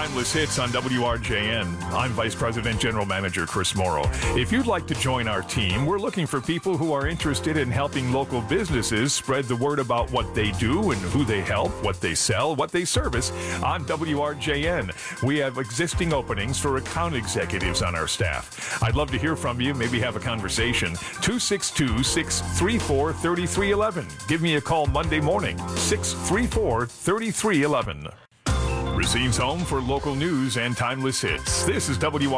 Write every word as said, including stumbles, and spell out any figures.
Timeless Hits on W R J N. I'm Vice President General Manager Chris Morrow. If you'd like to join our team, we're looking for people who are interested in helping local businesses spread the word about what they do and who they help, what they sell, what they service on W R J N. We have existing openings for account executives on our staff. I'd love to hear from you, maybe have a conversation. two six two, six three four, three three one one. Give me a call Monday morning, six three four, three three one one. Racine's home for local news and timeless hits. This is W R